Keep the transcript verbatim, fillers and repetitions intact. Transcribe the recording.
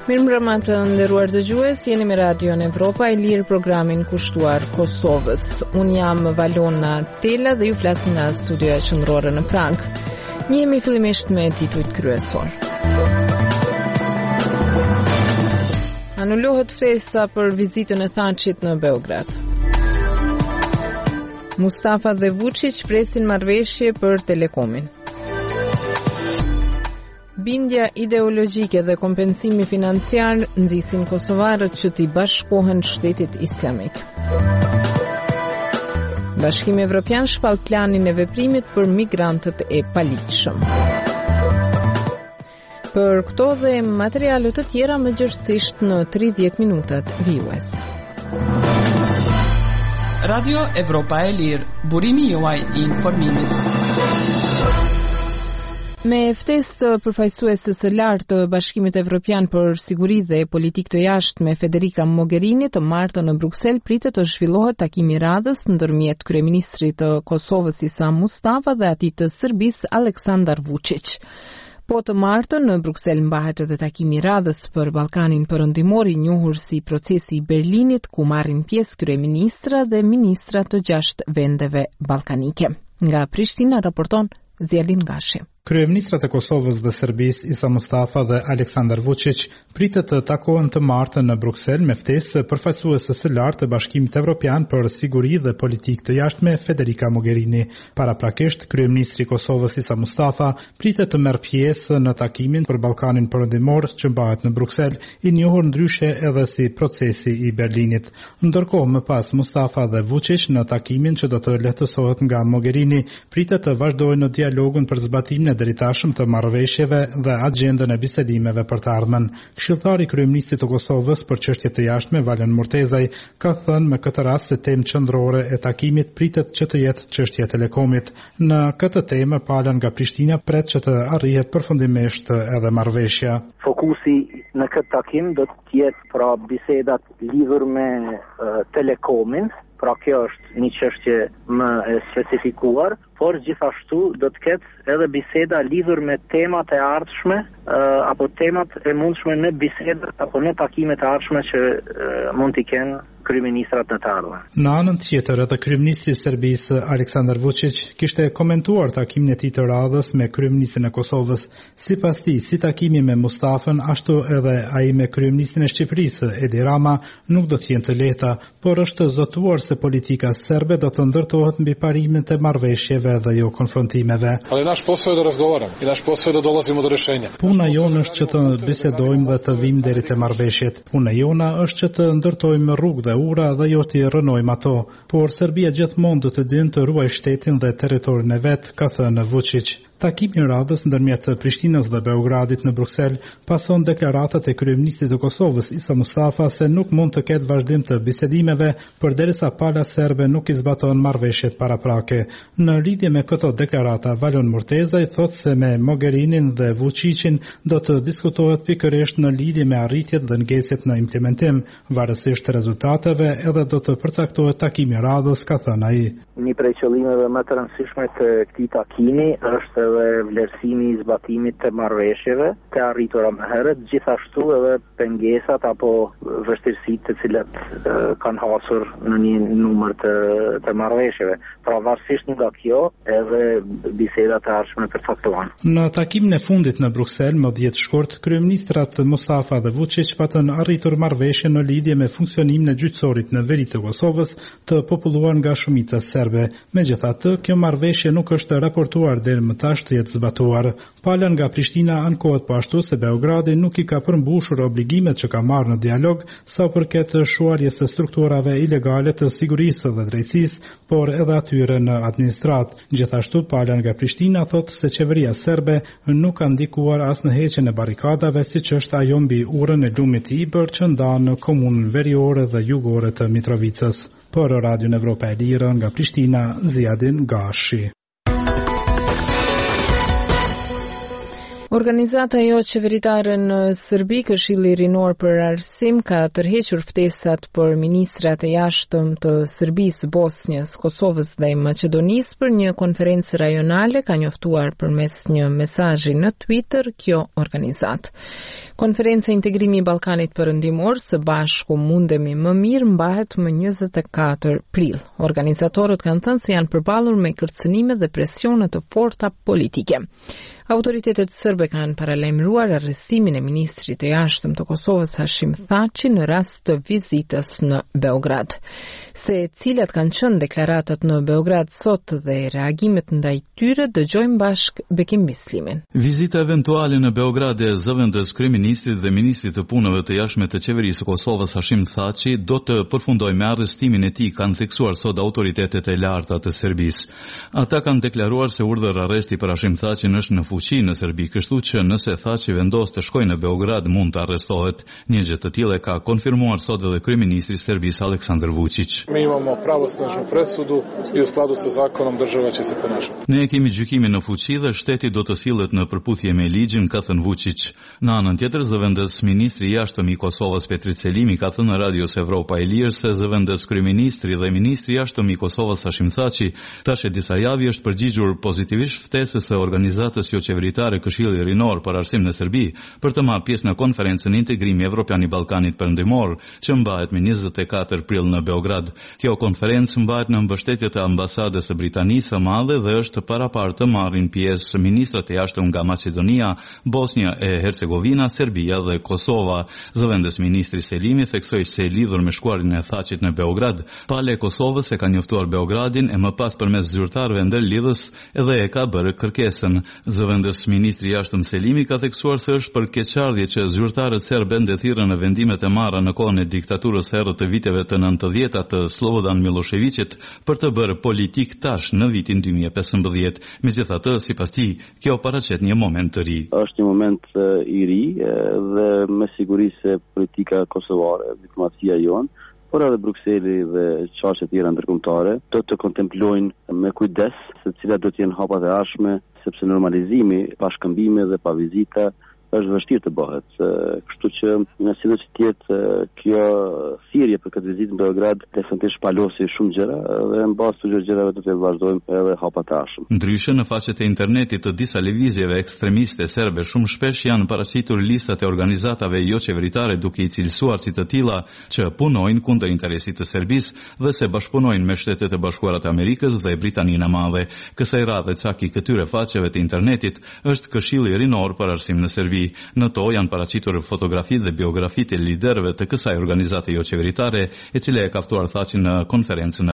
Mirëmbrëma të nderuar dëgjues, jeni me Radion Evropa e Lirë, programin kushtuar Kosovës. Unë jam Valona Tela dhe ju flas nga studioja qendrore në Prag. Njihemi fillimisht me titujt kryesor. Anulohet ftesa për vizitën e Thaçit në Beograd. Mustafa dhe Vučić presin marrëveshje për Telekomin. Bindja ideologjike dhe kompensimi financiar nxisin kosovarët që t'i bashkohen shtetit islamik. Bashkimi Evropian shpall planin e veprimit për migrantët e paligjshëm. Për këto dhe materiale të tjera më gjerësisht në tridhjetë minutat vijues. Radio Evropa e Lirë, burimi juaj i informimit. Me ftesë të përfaqësuesës së lartë të Bashkimit Evropian për siguri dhe politikë të jashtme Federica Mogherini të martën në Bruksel pritet të zhvillohet takimi i radhës ndërmjet kryeministrit të Kosovës Isa Mustafa dhe atij të Serbisë Aleksandar Vučić. Po të martën në Bruksel mbahet edhe takimi i radhës për Ballkanin Perëndimor, i njohur si procesi i Berlinit, ku marrin pjesë kryeministra dhe ministra të gjashtë vendeve ballkanike. Nga Prishtina raporton Zjelin Gashi. Kryeministrat e Kosovës dhe Serbisë Isa Mustafa dhe Aleksandar Vučić pritet të takohen të martën në Bruksel me ftesë përfaqësuesës së lartë të Bashkimit Evropian për siguri dhe politikë të jashtme Federica Mogherini. Paraprakisht, kryeministri i Kosovës Isa Mustafa pritet të merr pjesë në takimin për Ballkanin Perëndimor që mbahet në Bruksel, i njohur ndryshe edhe si procesi i Berlinit. Ndërkohë, më pas Mustafa dhe Vučić në takimin që do të lehtësohet nga Mogherini, pritet të vazhdojnë në dialogun për zbatimin e deritashëm të marrëveshjeve dhe agjendën e bisedimeve për të ardhmen. Këshilltari i kryeministit të Kosovës për çështje të jashtme Valen Murtezaj ka thënë me këtë rast se temë qendrore e takimit pritet që të jetë çështja e Telekomit. Në këtë temë pala nga Prishtina pret që të arrihet përfundimisht edhe marrëveshja. Fokusi në këtë takim do të jetë pra bisedat lidhur me uh, Telekomin. Pra kjo është një çështje më e specifikuar, por gjithashtu do të ketë edhe biseda lidhur me temat e ardhshme uh, apo temat e mundshme në bisedat apo në takimet e ardhshme që uh, mund t'i kenë kryeministrat në të ardhmen. Në anën tjetër, edhe kryeministri i Serbisë Aleksandar Vučić kishte komentuar takimin e tij të radhës me kryeministrin e Kosovës. Sipas tij, si takimi me Mustafën, ashtu edhe ai me kryeministrin e Shqipërisë Edi Rama nuk do të jenë të lehta, por është zotuar se politika serbe do të ndërtohet mbi parimet e marrëveshjeve dhe jo konfrontimeve. Ali naš posao je da razgovaramo i naš posao je da dolazimo do rješenja. Puna jonë është që të bisedojmë dhe të vim deri te marrëveshjet. Puna jona është që të ndërtojmë rrugë dhe ura dhe jo t'i rënojmë ato. Por Serbia gjithmonë do të dinë të ruaj shtetin dhe territorin e vet, ka thënë Vučić. Takimi i radhës ndërmjet Prishtinës dhe Beogradit në Bruksel pason deklaratat e kryeministit të Kosovës Isa Mustafa se nuk mund të ketë vazhdim të bisedimeve përderisa pala serbe nuk i zbaton marrëveshjet paraprake. Në lidhje me këto deklarata, Valen Murtezaj thotë se me Mogherinin dhe Vučićin do të diskutohet pikërisht në lidhje me arritjet dhe ngecjet në implementim, varësisht të rezultateve, edhe do të përcaktohet takimi i radhës, ka thënë ai. Një prej qëllimeve më të rëndësishme të këtij takimi është dhe vlerësimi i zbatimit të marrëveshjeve të arritura më herët, gjithashtu edhe pengesat apo vështirësitë të cilat e, kanë hasur në një numër të, të marrëveshjeve. Pra varësisht nga kjo, edhe bisedat e ardhshme përcaktohen. Në takimin e fundit në Bruksel, më dhjetë shkurt, kryeministrat Mustafa dhe Vučić patën arritur marrëveshje në lidhje me funksionimin e gjyqësorit në veri të Kosovës të populluar nga shumica serbe. Megjithatë, kjo marrëveshje nuk është raportuar deri më tash të jetë zbatuar. Pala nga Prishtina ankohet po ashtu se Beogradi nuk i ka përmbushur obligimet që ka marrë në dialog sa përket shuarjes së strukturave ilegale të sigurisë dhe drejtësisë, por edhe atyre në administrat. Gjithashtu pala nga Prishtina thotë se qeveria serbe nuk ka ndikuar as në heqjen e barrikadave, siç është ajo mbi urën e lumit Ibër që ndan në komunën veriore dhe jugore të Mitrovicës. Për Radion Evropa e Lirë nga Prishtina, Zjedin Gashi. Organizata jo qeveritare në Serbi, Këshilli Rinor për Arsim, ka tërhequr ftesat për ministrat e jashtëm të Serbisë, Bosnjës, Kosovës dhe Maqedonisë për një konferencë rajonale, ka njoftuar përmes një mesazhi në Twitter kjo organizatë. Konferenca Integrimi i Ballkanit Perëndimor, së bashku mundemi më mirë, mbahet më njëzet e katër prill. Organizatorët kanë thënë se janë përballur me kërcënime dhe presione të forta politike. Autoritetet serbe kanë paralajmëruar arrestimin e ministrit të jashtëm të Kosovës Hashim Thaçi në rast të vizitës në Beograd. Se cilat kanë qenë deklaratat në Beograd sot dhe reagimet ndaj tyre, dëgjojmë bashk Bekim Bislimin. Vizita eventuale në Beograd e zëvendës kryeministrit dhe ministrit të punëve të jashtme të qeverisë së Kosovës Hashim Thaçi do të përfundojë me arrestimin e tij, kanë theksuar sot autoritetet e larta të Serbisë. Ata kanë deklaruar se urdhër arresti për Hashim Thaçin është në fuqi në Serbi, kështu që nëse Thaçi vendos të shkojë në Beograd mund të arrestohet. Një gjë të tillë ka konfirmuar sot edhe kryeministri i Serbisë Aleksandar Vučić. Mi imamo pravosnažnu presudu i u skladu sa zakonom država će se ponašati. Ne kemi gjykimin në fuqi dhe shteti do të sillet në përputhje me ligjin, ka thënë Vučić. Në anën tjetër, zëvendës ministri i jashtëm i Kosovës Petri Celimi ka thënë në Radios Evropa e Lirë se zëvendës kryeministri dhe ministri i jashtëm i Kosovës Hashim Thaçi tash e disa javë është përgjigjur pozitivisht ftesës së organizatës jo qeveritare Këshilli Rinor për Arsim në Serbi për të marrë pjesë në konferencën Integrimi Evropian i Ballkanit Perëndimor, që mbahet me njëzet e katër prill në Beograd. Kjo konferencë mbahet në mbështetje të ambasadës së Britanisë së Madhe dhe është paraparë të marrin pjesë ministrat e jashtëm nga Maqedonia, Bosnia e Hercegovina, Serbia dhe Kosova. Zëvendës ministri Selimi theksoi se lidhur me shkuarjen e Thaçit në Beograd, pale e Kosovës e ka njoftuar Beogradin e më pas përmes zyrtarëve ndërlidhës edhe e ka bërë kërkesën. Zëvendës ministri i jashtëm Selimi ka theksuar se është për keqardhje që zyrtarët serbë ndethirën në vendimet e marra në kohën e diktaturës së errët të viteve të nëntëdhjetat të Slobodan Miloševićit për të bërë politik tash në vitin dy mijë e pesëmbëdhjetë. Megjithatë, sipas tij, kjo paraqet një moment të ri. Është një moment i ri dhe me siguri se politika kosovare, diplomacia jonë, por edhe Brukseli dhe çështjet e tjera ndërkombëtare do të kontemplojnë me kujdes se cilat do të jenë hapat e ardhshme, sepse normalizimi pa shkëmbime dhe pa vizita është vështirë të bëhet. Kështu që në sinë që tjetë kjo thirrje për këtë vizitë në Beograd definitivisht palosi shumë gjëra dhe në bazë të gjërave do të vazhdojmë edhe hapa të ardhshëm. Ndryshe, në faqet e internetit të disa lëvizjeve ekstremiste serbe shumë shpesh janë paraqitur listat e organizatave jo qeveritare duke i cilësuar si të tilla që punojnë kundër interesit të Serbisë dhe se bashkëpunojnë me Shtetet e Bashkuara të Amerikës dhe Britaninë e Madhe. Kësaj radhe çaki këtyre faqeve të internetit është Këshilli Rinor për Arsim në Serbi. Në to janë paraqitur fotografitë dhe biografitë e liderëve të kësaj organizate jo qeveritare, e cila e ka ftuar Thaçin në konferencën